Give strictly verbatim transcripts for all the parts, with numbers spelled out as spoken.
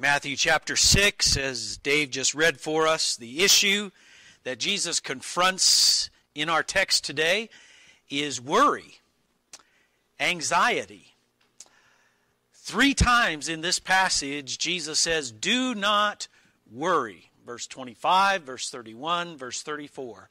Matthew chapter six, as Dave just read for us, the issue that Jesus confronts in our text today is worry, anxiety. Three times in this passage, Jesus says, do not worry. Verse twenty-five, verse thirty-one, verse thirty-four.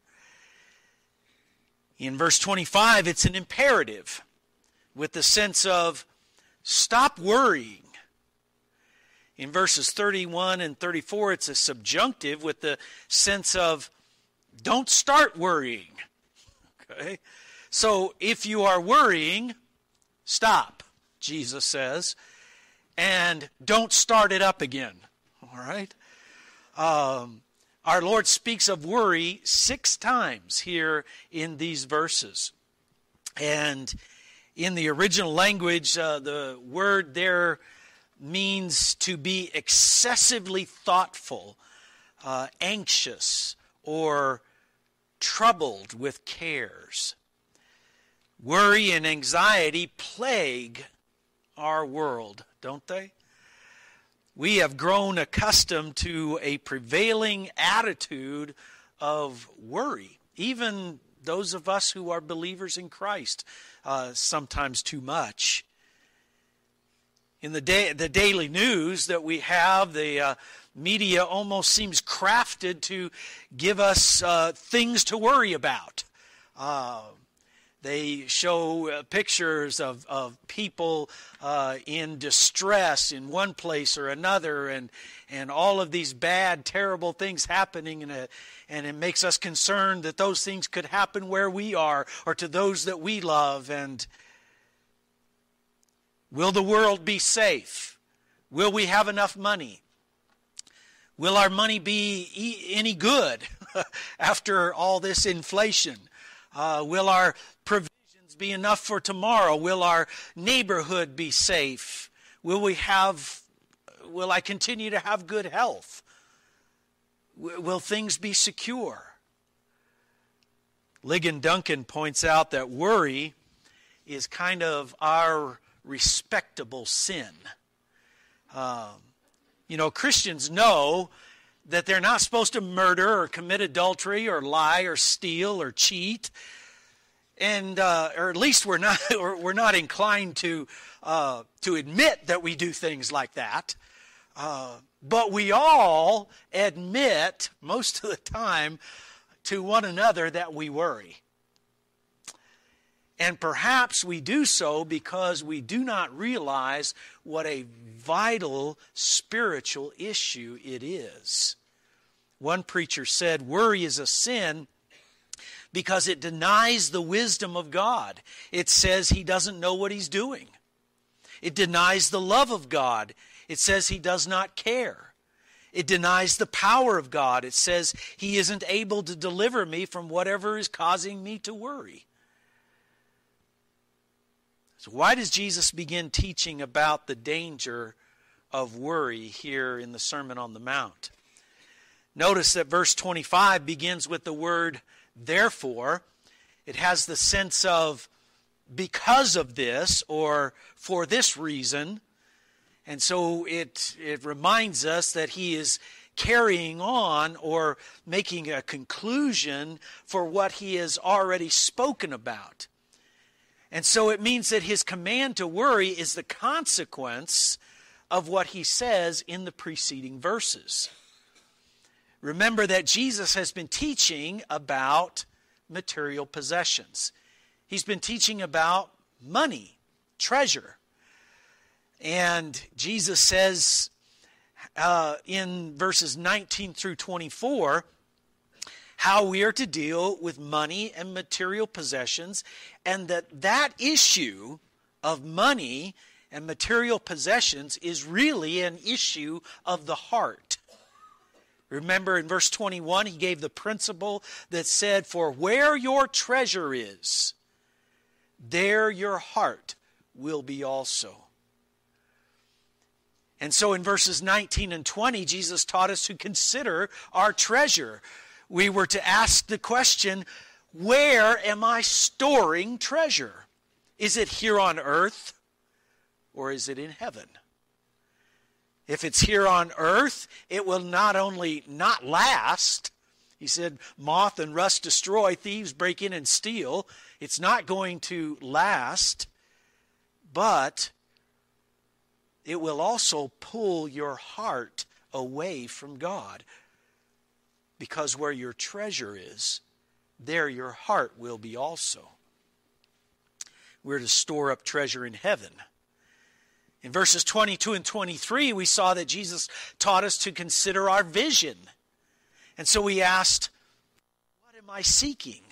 In verse twenty-five, it's an imperative with the sense of stop worrying. In verses thirty-one and thirty-four, it's a subjunctive with the sense of don't start worrying. Okay? So if you are worrying, stop, Jesus says, and don't start it up again. All right? Um, our Lord speaks of worry six times here in these verses. And in the original language, uh, the word there means to be excessively thoughtful, uh, anxious, or troubled with cares. Worry and anxiety plague our world, don't they? We have grown accustomed to a prevailing attitude of worry. Even those of us who are believers in Christ, uh, sometimes too much. In the day, the daily news that we have, the uh, media almost seems crafted to give us uh, things to worry about. Uh, they show uh, pictures of, of people uh, in distress in one place or another, and and all of these bad, terrible things happening, and, a, and it makes us concerned that those things could happen where we are or to those that we love. And will the world be safe? Will we have enough money? Will our money be any good after all this inflation? Uh, will our provisions be enough for tomorrow? Will our neighborhood be safe? Will we have, will I continue to have good health? Will things be secure? Ligon Duncan points out that worry is kind of our respectable sin. Um, you know, Christians know that they're not supposed to murder or commit adultery or lie or steal or cheat, and uh, or at least we're not or we're not inclined to uh, to admit that we do things like that. Uh, but we all admit most of the time to one another that we worry. And perhaps we do so because we do not realize what a vital spiritual issue it is. One preacher said, worry is a sin because it denies the wisdom of God. It says he doesn't know what he's doing. It denies the love of God. It says he does not care. It denies the power of God. It says he isn't able to deliver me from whatever is causing me to worry. So why does Jesus begin teaching about the danger of worry here in the Sermon on the Mount? Notice that verse twenty-five begins with the word therefore. It has the sense of because of this or for this reason. And so it, it reminds us that he is carrying on or making a conclusion for what he has already spoken about. And so it means that his command to worry is the consequence of what he says in the preceding verses. Remember that Jesus has been teaching about material possessions. He's been teaching about money, treasure. And Jesus says uh, in verses nineteen through twenty-four, how we are to deal with money and material possessions, and that that issue of money and material possessions is really an issue of the heart. Remember in verse twenty-one, he gave the principle that said, for where your treasure is, there your heart will be also. And so in verses nineteen and twenty, Jesus taught us to consider our treasure. We were to ask the question, where am I storing treasure? Is it here on earth or is it in heaven? If it's here on earth, it will not only not last. He said, moth and rust destroy, thieves break in and steal. It's not going to last, but it will also pull your heart away from God. Because where your treasure is, there your heart will be also. We're to store up treasure in heaven. In verses twenty-two and twenty-three, we saw that Jesus taught us to consider our vision. And so we asked, what am I seeking?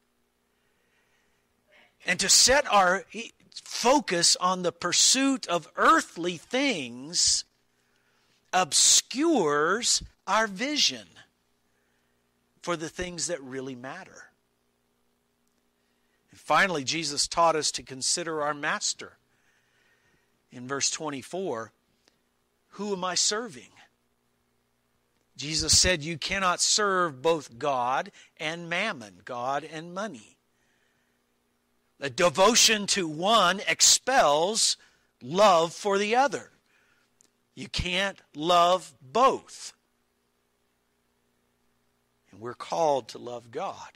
And to set our focus on the pursuit of earthly things obscures our vision for the things that really matter. And finally, Jesus taught us to consider our master. In verse twenty-four, who am I serving? Jesus said you cannot serve both God and mammon, God and money. The devotion to one expels love for the other. You can't love both. And we're called to love God.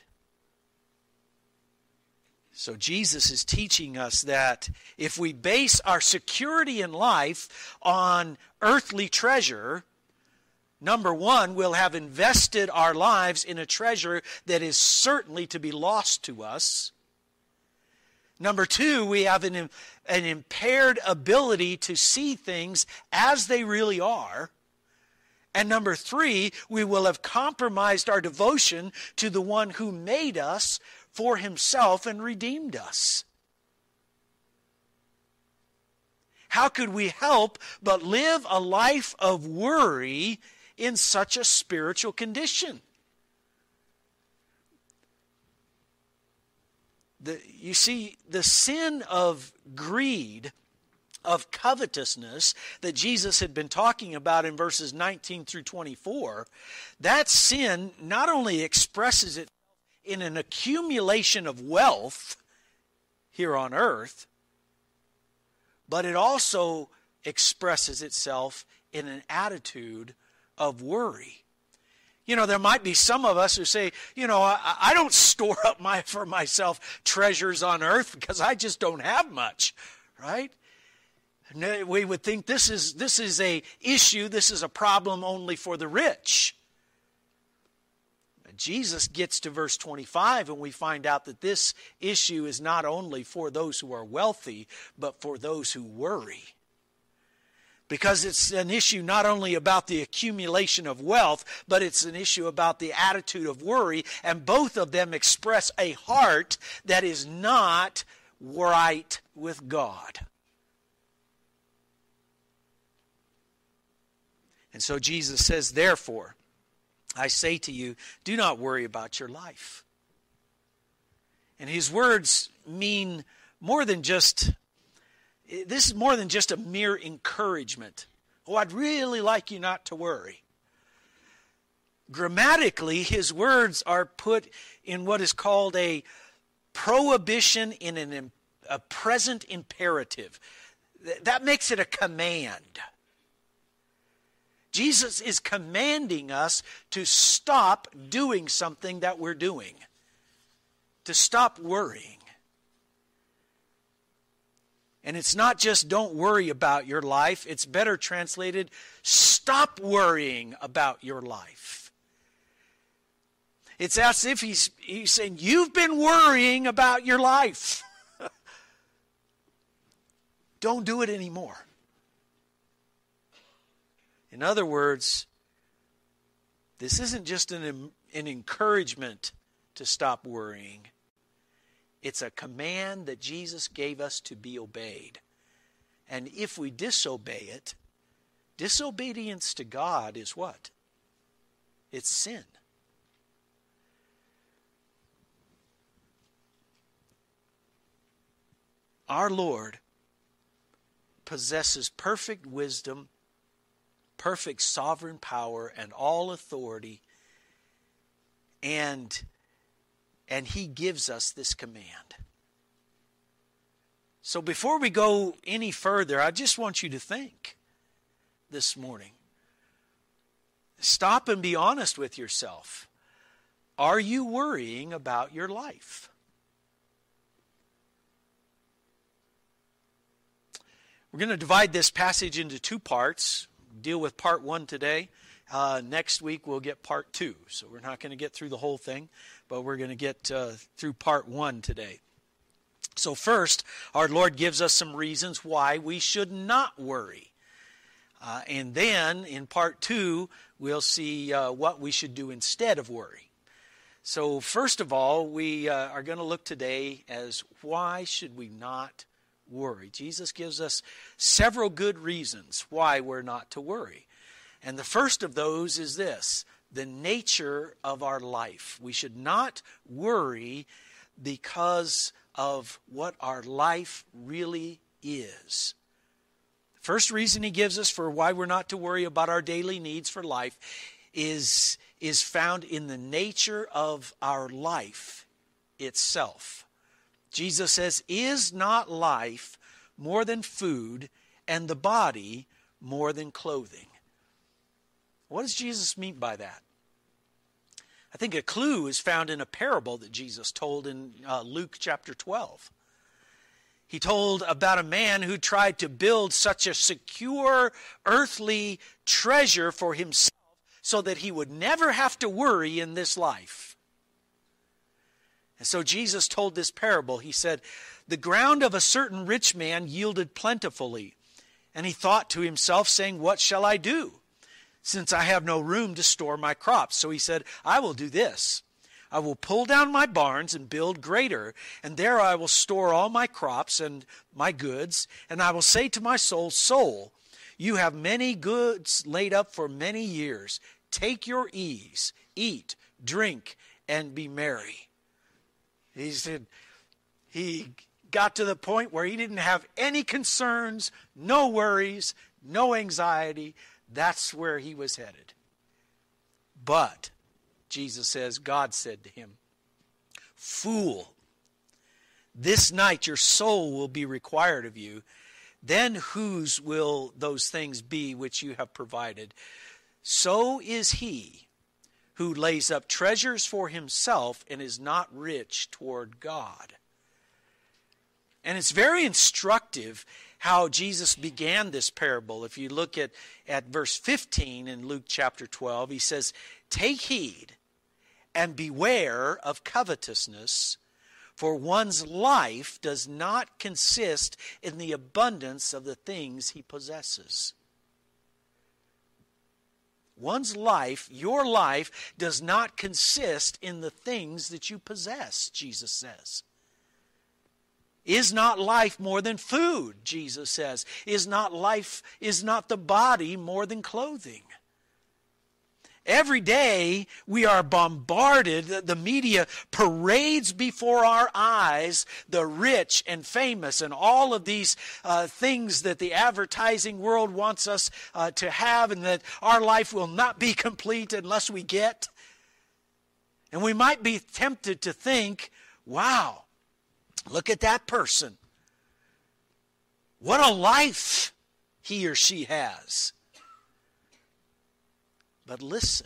So Jesus is teaching us that if we base our security in life on earthly treasure, number one, we'll have invested our lives in a treasure that is certainly to be lost to us. Number two, we have an, an impaired ability to see things as they really are. And number three, we will have compromised our devotion to the one who made us for himself and redeemed us. How could we help but live a life of worry in such a spiritual condition? The, you see, the sin of greed, of covetousness that Jesus had been talking about in verses nineteen through twenty-four, that sin not only expresses it in an accumulation of wealth here on earth, but it also expresses itself in an attitude of worry. You know, there might be some of us who say, you know, I, I don't store up my for myself treasures on earth because I just don't have much, right? And we would think this is this is a issue, this is a problem only for the rich. But Jesus gets to verse twenty-five and we find out that this issue is not only for those who are wealthy, but for those who worry. Because it's an issue not only about the accumulation of wealth, but it's an issue about the attitude of worry. And both of them express a heart that is not right with God. And so Jesus says, therefore, I say to you, do not worry about your life. And his words mean more than just... This is more than just a mere encouragement. Oh, I'd really like you not to worry. Grammatically, his words are put in what is called a prohibition in an, a present imperative. That makes it a command. Jesus is commanding us to stop doing something that we're doing. To stop worrying. And it's not just don't worry about your life. It's better translated, stop worrying about your life. It's as if he's, he's saying, you've been worrying about your life. Don't do it anymore. In other words, this isn't just an, an encouragement to stop worrying. It's a command that Jesus gave us to be obeyed. And if we disobey it, disobedience to God is what? It's sin. Our Lord possesses perfect wisdom, perfect sovereign power, and all authority, and And he gives us this command. So before we go any further, I just want you to think this morning. Stop and be honest with yourself. Are you worrying about your life? We're going to divide this passage into two parts. Deal with part one today. Uh, next week we'll get part two. So we're not going to get through the whole thing, but we're going to get uh, through part one today. So first, our Lord gives us some reasons why we should not worry. Uh, and then in part two, we'll see uh, what we should do instead of worry. So first of all, we uh, are going to look today as why should we not worry? Jesus gives us several good reasons why we're not to worry. And the first of those is this, the nature of our life. We should not worry because of what our life really is. First reason he gives us for why we're not to worry about our daily needs for life is, is found in the nature of our life itself. Jesus says, "Is not life more than food, and the body more than clothing?" What does Jesus mean by that? I think a clue is found in a parable that Jesus told in uh, Luke chapter twelve. He told about a man who tried to build such a secure earthly treasure for himself so that he would never have to worry in this life. And so Jesus told this parable. He said, "The ground of a certain rich man yielded plentifully. And he thought to himself, saying, 'What shall I do, since I have no room to store my crops?' So he said, 'I will do this. I will pull down my barns and build greater, and there I will store all my crops and my goods. And I will say to my soul, Soul, you have many goods laid up for many years. Take your ease, eat, drink, and be merry.'" He said, he got to the point where he didn't have any concerns, no worries, no anxiety. That's where he was headed. But Jesus says, God said to him, "Fool, this night your soul will be required of you. Then whose will those things be which you have provided? So is he who lays up treasures for himself and is not rich toward God." And it's very instructive how Jesus began this parable. If you look at, at verse fifteen in Luke chapter twelve, he says, "Take heed and beware of covetousness, for one's life does not consist in the abundance of the things he possesses." One's life, your life, does not consist in the things that you possess, Jesus says. Is not life more than food, Jesus says. Is not life, is not the body more than clothing? Every day we are bombarded, the media parades before our eyes the rich and famous and all of these uh, things that the advertising world wants us uh, to have, and that our life will not be complete unless we get. And we might be tempted to think, wow, look at that person. What a life he or she has. But listen,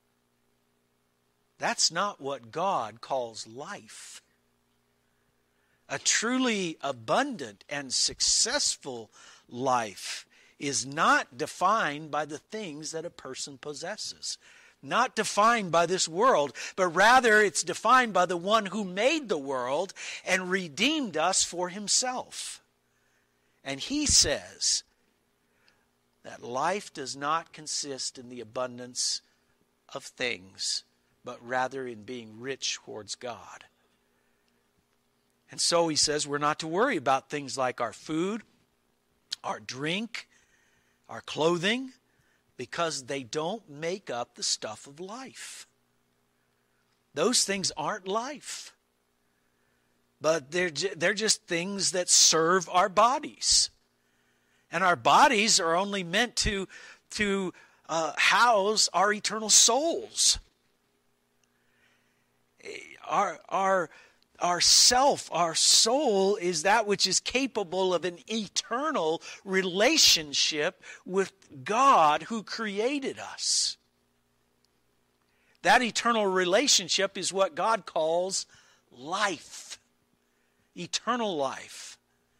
that's not what God calls life. A truly abundant and successful life is not defined by the things that a person possesses. Not defined by this world, but rather it's defined by the one who made the world and redeemed us for himself. And he says that life does not consist in the abundance of things, but rather in being rich towards God. And so he says we're not to worry about things like our food, our drink, our clothing, because they don't make up the stuff of life. Those things aren't life. But they're, they're just things that serve our bodies. And our bodies are only meant to, to uh, house our eternal souls. Our, our Our self, our soul, is that which is capable of an eternal relationship with God who created us. That eternal relationship is what God calls life. Eternal life.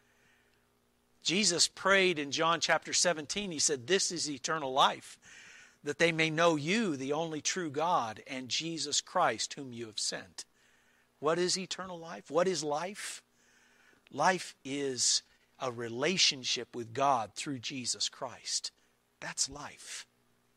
Jesus prayed in John chapter seventeen. He said, "This is eternal life, that they may know you, the only true God, and Jesus Christ, whom you have sent." What is eternal life? What is life? Life is a relationship with God through Jesus Christ. That's life.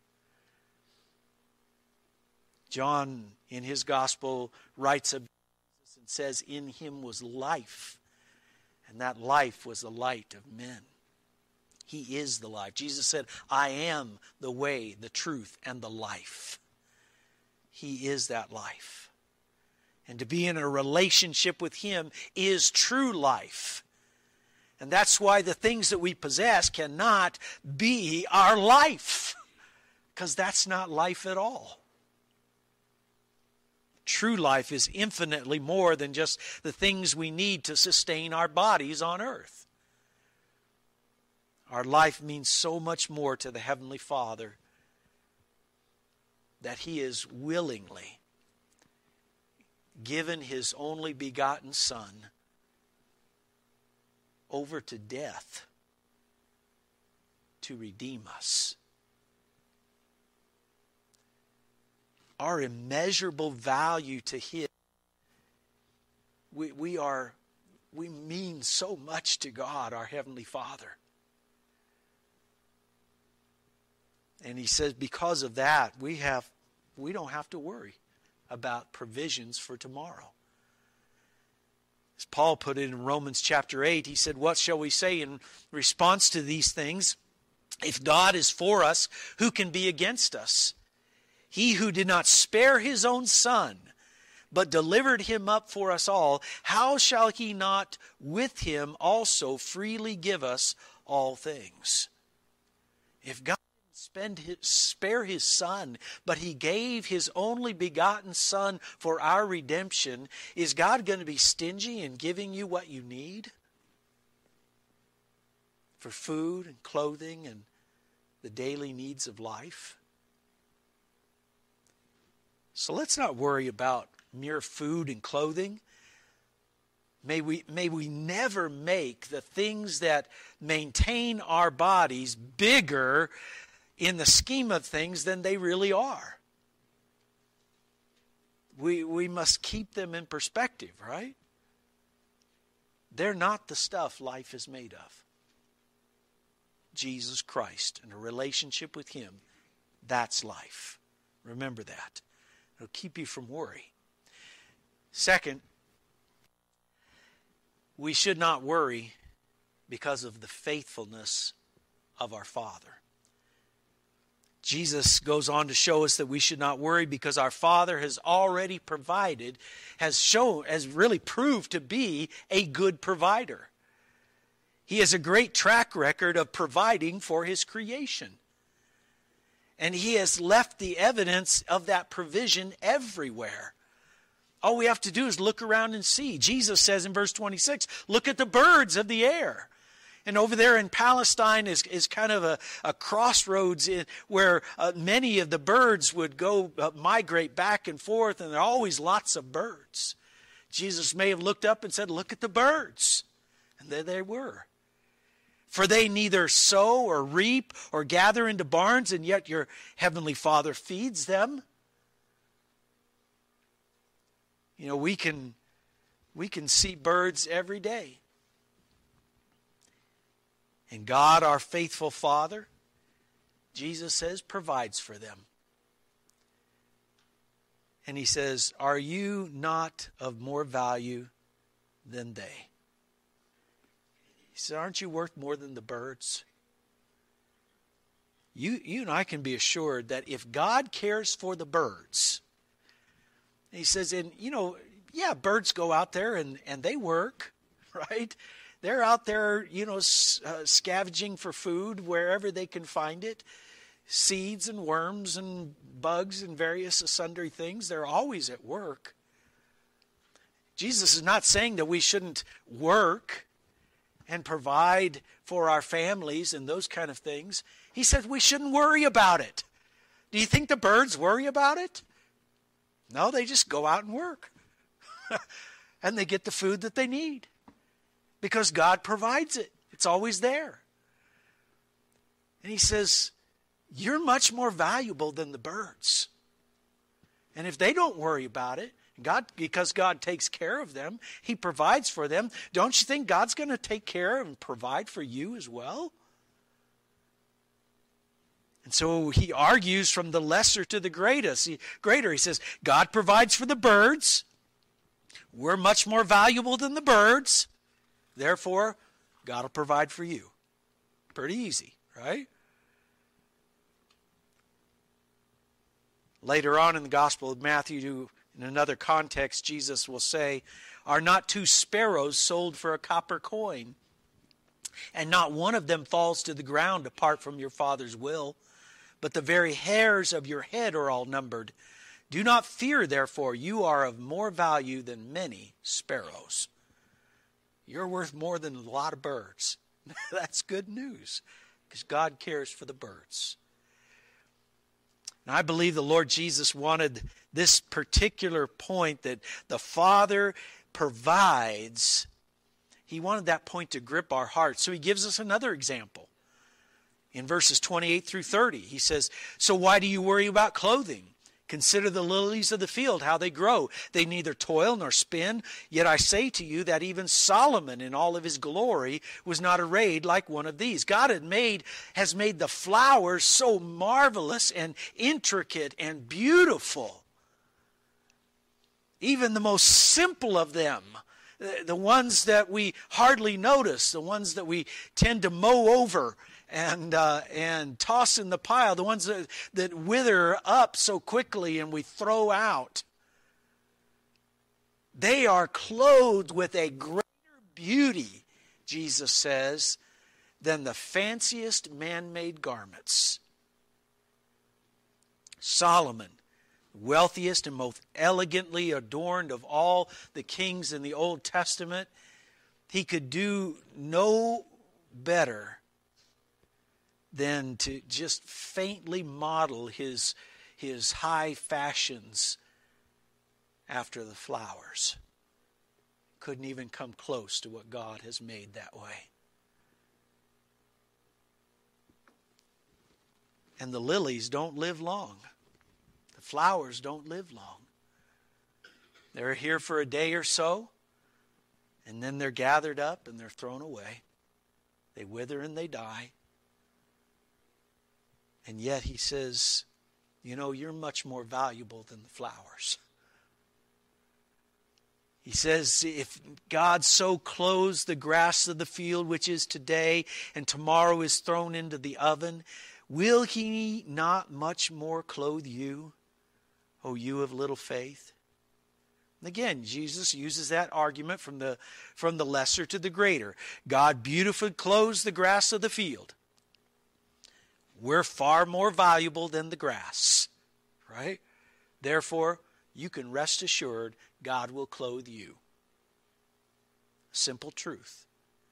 John, in his gospel, writes of Jesus and says, "In him was life, and that life was the light of men." He is the life. Jesus said, "I am the way, the truth, and the life." He is that life. And to be in a relationship with Him is true life. And that's why the things that we possess cannot be our life. Because that's not life at all. True life is infinitely more than just the things we need to sustain our bodies on earth. Our life means so much more to the Heavenly Father that He is willingly given His only begotten Son over to death to redeem us. Our immeasurable value to Him, we, we are, we mean so much to God, our Heavenly Father. And He says because of that, we have, we don't have to worry about provisions for tomorrow. As Paul put it in Romans chapter eight, he said, "What shall we say in response to these things? If God is for us, who can be against us? He who did not spare His own Son, but delivered Him up for us all, how shall He not with Him also freely give us all things?" If God Spend his, spare His Son, but He gave His only begotten Son for our redemption, is God going to be stingy in giving you what you need? For food and clothing and the daily needs of life? So let's not worry about mere food and clothing. May we, may we never make the things that maintain our bodies bigger in the scheme of things than they really are. We, we must keep them in perspective, right? They're not the stuff life is made of. Jesus Christ and a relationship with Him, that's life. Remember that. It'll keep you from worry. Second, we should not worry because of the faithfulness of our Father. Jesus goes on to show us that we should not worry because our Father has already provided, has shown, has really proved to be a good provider. He has a great track record of providing for His creation. And He has left the evidence of that provision everywhere. All we have to do is look around and see. Jesus says in verse twenty-six, "Look at the birds of the air." And over there in Palestine is, is kind of a, a crossroads in, where uh, many of the birds would go uh, migrate back and forth, and there are always lots of birds. Jesus may have looked up and said, "Look at the birds." And there they were. "For they neither sow or reap or gather into barns, and yet your heavenly Father feeds them." You know, we can, we can see birds every day. And God, our faithful Father, Jesus says, provides for them. And He says, "Are you not of more value than they?" He said, "Aren't you worth more than the birds?" You, you and I can be assured that if God cares for the birds, He says, and you know, yeah, birds go out there and, and they work, right? They're out there, you know, uh, scavenging for food wherever they can find it. Seeds and worms and bugs and various sundry things. They're always at work. Jesus is not saying that we shouldn't work and provide for our families and those kind of things. He said we shouldn't worry about it. Do you think the birds worry about it? No, they just go out and work. And they get the food that they need. Because God provides it. It's always there. And he says, you're much more valuable than the birds. And if they don't worry about it, God, because God takes care of them, he provides for them, don't you think God's going to take care and provide for you as well? And so he argues from the lesser to the greatest. He, greater. He says, God provides for the birds. We're much more valuable than the birds. Therefore, God will provide for you. Pretty easy, right? Later on in the Gospel of Matthew, in another context, Jesus will say, are not two sparrows sold for a copper coin? And not one of them falls to the ground apart from your Father's will. But the very hairs of your head are all numbered. Do not fear, therefore, you are of more value than many sparrows. You're worth more than a lot of birds. That's good news, because God cares for the birds. And I believe the Lord Jesus wanted this particular point that the Father provides. He wanted that point to grip our hearts. So he gives us another example. In verses twenty-eight through thirty, he says, so why do you worry about clothing? Consider the lilies of the field, how they grow. They neither toil nor spin. Yet I say to you that even Solomon in all of his glory was not arrayed like one of these. God had made, has made the flowers so marvelous and intricate and beautiful. Even the most simple of them, the ones that we hardly notice, the ones that we tend to mow over and uh, and toss in the pile, the ones that, that wither up so quickly and we throw out. They are clothed with a greater beauty, Jesus says, than the fanciest man-made garments. Solomon, wealthiest and most elegantly adorned of all the kings in the Old Testament, he could do no better than to just faintly model his, his high fashions after the flowers. Couldn't even come close to what God has made that way. And the lilies don't live long. The flowers don't live long. They're here for a day or so, and then they're gathered up and they're thrown away. They wither and they die. And yet he says, you know, you're much more valuable than the flowers. He says, if God so clothes the grass of the field, which is today, and tomorrow is thrown into the oven, will he not much more clothe you, O you of little faith? And again, Jesus uses that argument from the, from the lesser to the greater. God beautifully clothes the grass of the field. We're far more valuable than the grass, right? Therefore, you can rest assured God will clothe you. Simple truth.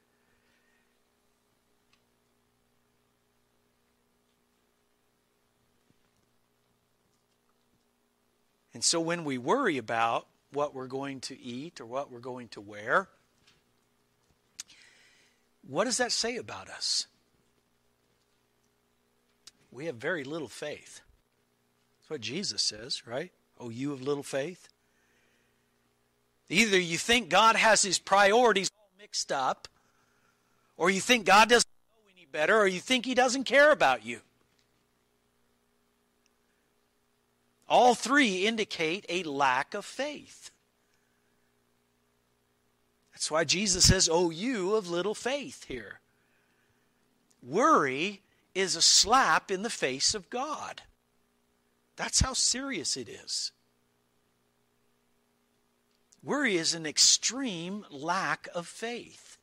And so when we worry about what we're going to eat or what we're going to wear, what does that say about us? We have very little faith. That's what Jesus says, right? Oh, you of little faith. Either you think God has his priorities all mixed up, or you think God doesn't know any better, or you think he doesn't care about you. All three indicate a lack of faith. That's why Jesus says, oh, you of little faith here. Worry is a slap in the face of God. That's how serious it is. Worry is an extreme lack of faith.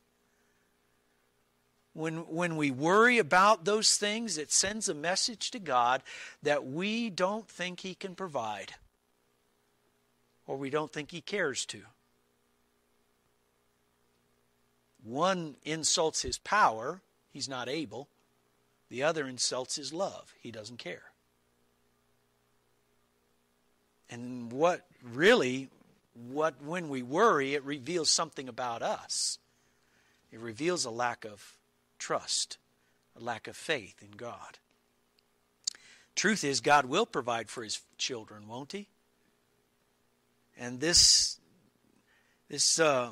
When, when we worry about those things, it sends a message to God that we don't think he can provide, or we don't think he cares to. One insults his power, he's not able. The other insults his love, he doesn't care. And what really, what when we worry, it reveals something about us. It reveals a lack of trust, a lack of faith in God. Truth is, God will provide for his children, won't he? And this, this, uh,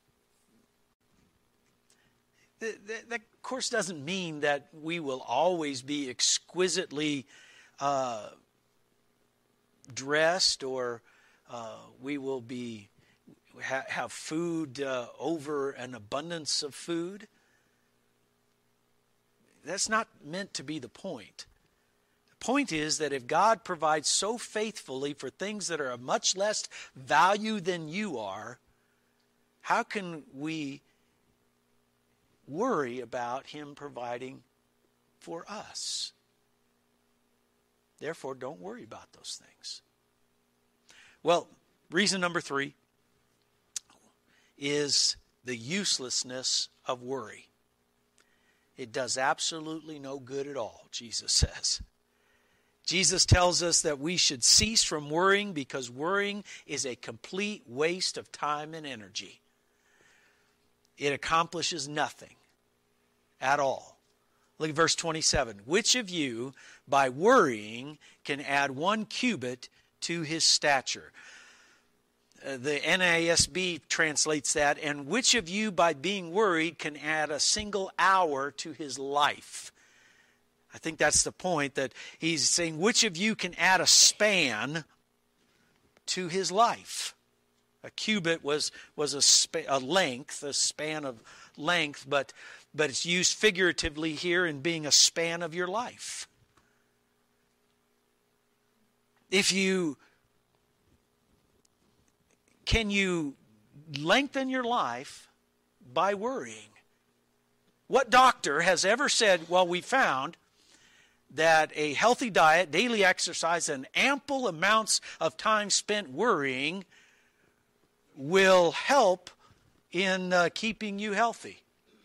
th- th- that of course doesn't mean that we will always be exquisitely uh, dressed, or uh, we will be ha- have food uh, over an abundance of food. That's not meant to be the point. The point is that if God provides so faithfully for things that are of much less value than you are, how can we worry about him providing for us? Therefore, don't worry about those things. Well, reason number three is the uselessness of worry. It does absolutely no good at all, Jesus says. Jesus tells us that we should cease from worrying because worrying is a complete waste of time and energy. It accomplishes nothing at all. Look at verse twenty-seven. Which of you, by worrying, can add one cubit to his stature? Uh, the N A S B translates that, and which of you, by being worried, can add a single hour to his life? I think that's the point, that he's saying, which of you can add a span to his life? A cubit was was a, spa- a length, a span of length, but but it's used figuratively here in being a span of your life. If you can you lengthen your life by worrying? What doctor has ever said, well, we found that a healthy diet, daily exercise, and ample amounts of time spent worrying will help in uh, keeping you healthy?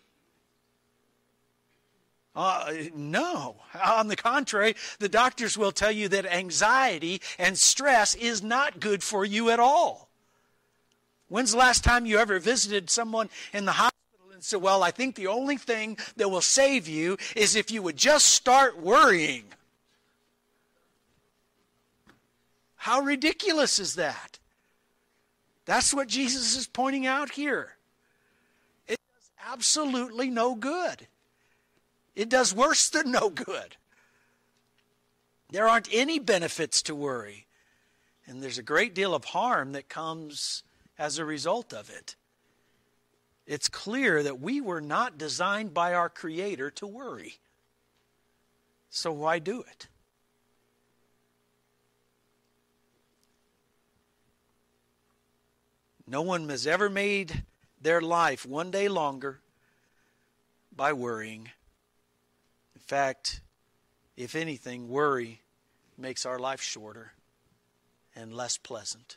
Uh, no. On the contrary, the doctors will tell you that anxiety and stress is not good for you at all. When's the last time you ever visited someone in the hospital and said, well, I think the only thing that will save you is if you would just start worrying? How ridiculous is that? That's what Jesus is pointing out here. It does absolutely no good. It does worse than no good. There aren't any benefits to worry. And there's a great deal of harm that comes as a result of it. It's clear that we were not designed by our Creator to worry. So why do it? No one has ever made their life one day longer by worrying. In fact, if anything, worry makes our life shorter and less pleasant.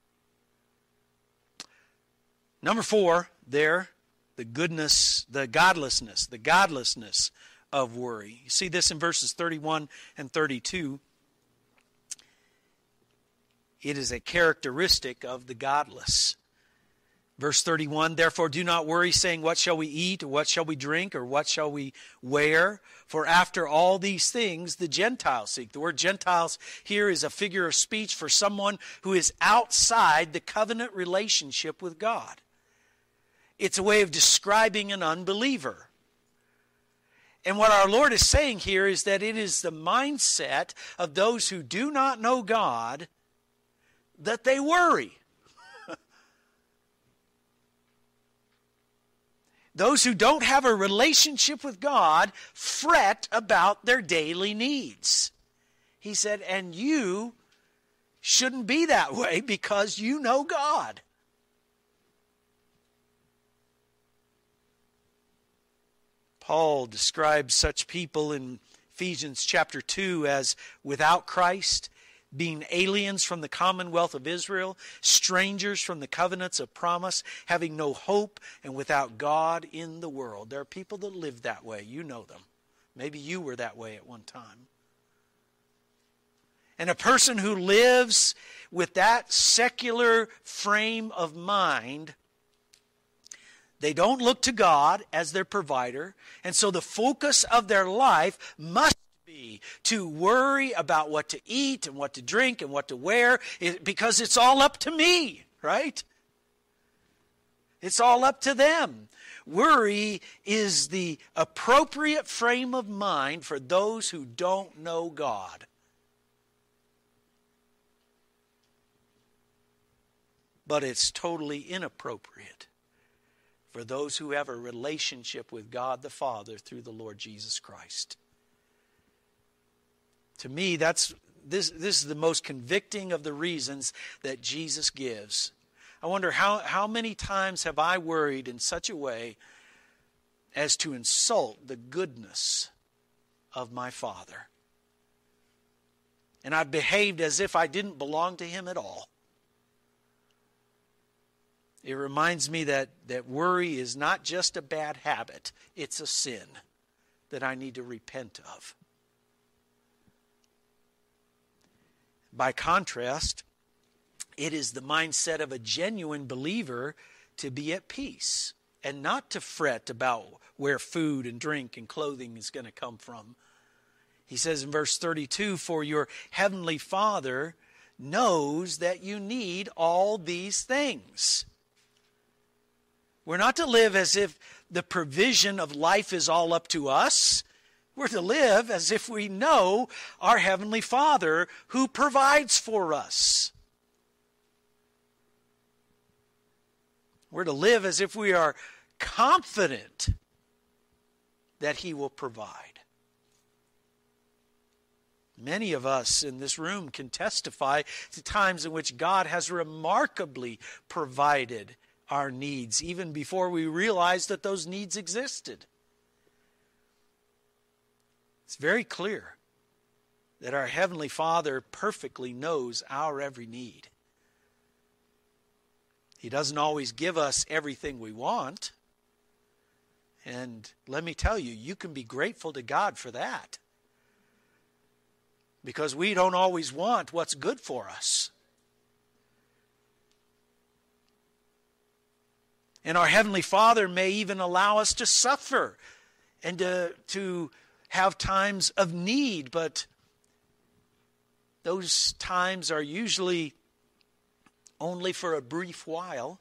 Number four, there, the goodness, the godlessness, the godlessness of worry. You see this in verses thirty-one and thirty-two. It is a characteristic of the godless. Verse thirty-one, therefore do not worry, saying, what shall we eat, or what shall we drink, or what shall we wear? For after all these things the Gentiles seek. The word Gentiles here is a figure of speech for someone who is outside the covenant relationship with God. It's a way of describing an unbeliever. And what our Lord is saying here is that it is the mindset of those who do not know God that they worry. Those who don't have a relationship with God fret about their daily needs. He said, and you shouldn't be that way because you know God. Paul describes such people in Ephesians chapter two as without Christ, being aliens from the commonwealth of Israel, strangers from the covenants of promise, having no hope and without God in the world. There are people that live that way. You know them. Maybe you were that way at one time. And a person who lives with that secular frame of mind, they don't look to God as their provider, and so the focus of their life must be to worry about what to eat and what to drink and what to wear, because it's all up to me, right? It's all up to them. Worry is the appropriate frame of mind for those who don't know God. But it's totally inappropriate for those who have a relationship with God the Father through the Lord Jesus Christ. To me, that's this, this is the most convicting of the reasons that Jesus gives. I wonder how, how many times have I worried in such a way as to insult the goodness of my Father. And I've behaved as if I didn't belong to Him at all. It reminds me that, that worry is not just a bad habit, it's a sin that I need to repent of. By contrast, it is the mindset of a genuine believer to be at peace and not to fret about where food and drink and clothing is going to come from. He says in verse thirty-two, "For your heavenly Father knows that you need all these things." We're not to live as if the provision of life is all up to us. We're to live as if we know our Heavenly Father who provides for us. We're to live as if we are confident that He will provide. Many of us in this room can testify to times in which God has remarkably provided our needs, even before we realized that those needs existed. It's very clear that our Heavenly Father perfectly knows our every need. He doesn't always give us everything we want. And let me tell you, you can be grateful to God for that. Because we don't always want what's good for us. And our Heavenly Father may even allow us to suffer and to, to have times of need, but those times are usually only for a brief while,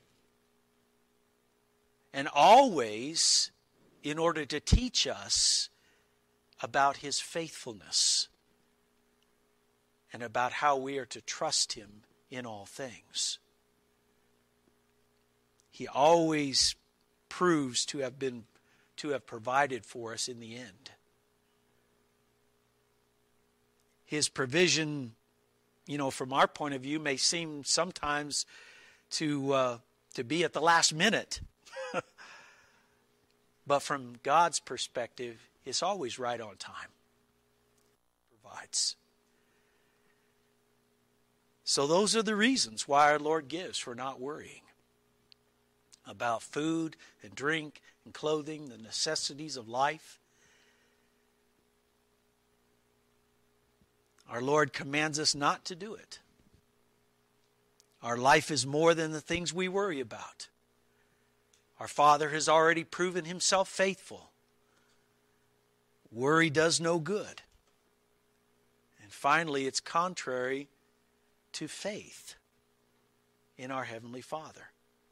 and always in order to teach us about His faithfulness and about how we are to trust Him in all things. He always proves to have been to have provided for us in the end. His provision, you know, from our point of view, may seem sometimes to uh, to be at the last minute. But from God's perspective, it's always right on time. Provides. So those are the reasons why our Lord gives for not worrying about food and drink and clothing, the necessities of life. Our Lord commands us not to do it. Our life is more than the things we worry about. Our Father has already proven Himself faithful. Worry does no good. And finally, it's contrary to faith in our Heavenly Father.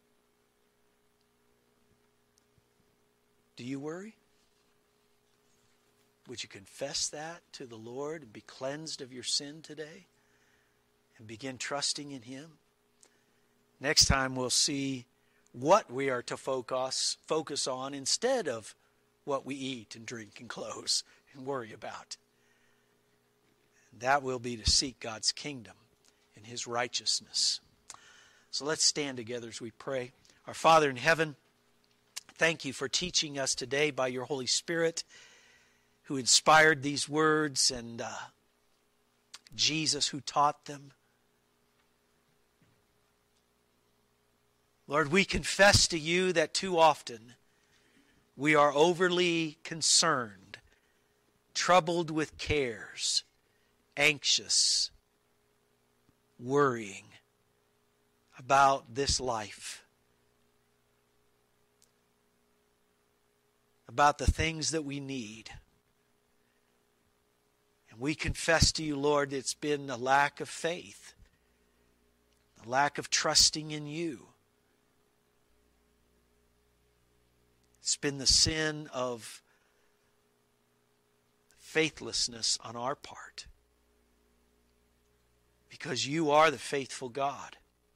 Do you worry? Would you confess that to the Lord and be cleansed of your sin today and begin trusting in Him? Next time we'll see what we are to focus focus on instead of what we eat and drink and clothes and worry about. And that will be to seek God's kingdom and His righteousness. So let's stand together as we pray. Our Father in heaven, thank You for teaching us today by Your Holy Spirit, who inspired these words and uh, Jesus who taught them. Lord, we confess to you that too often we are overly concerned, troubled with cares, anxious, worrying about this life, about the things that we need. And we confess to you, Lord, it's been a lack of faith, a lack of trusting in you. It's been the sin of faithlessness on our part. Because you are the faithful God.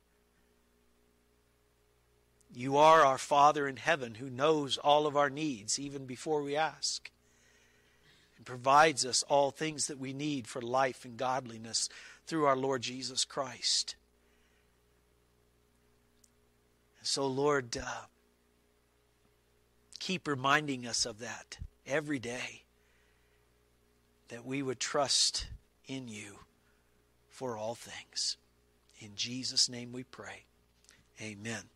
You are our Father in heaven who knows all of our needs even before we ask. And provides us all things that we need for life and godliness through our Lord Jesus Christ. And so, Lord, uh, keep reminding us of that every day, that we would trust in you for all things. In Jesus' name we pray. Amen.